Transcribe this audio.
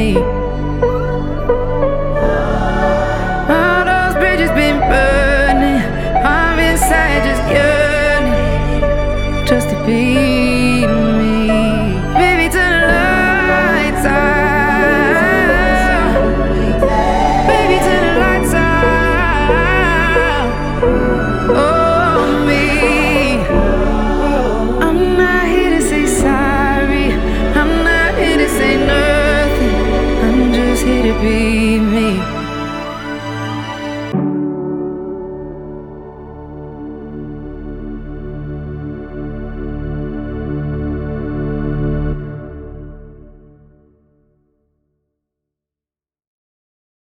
me. All those bridges been burning, I'm inside just yearning, just to be me. Baby, turn the lights out. Baby, turn the lights out. Oh, me. I'm not here to say sorry, I'm not here to say nothing, I'm just here to be me.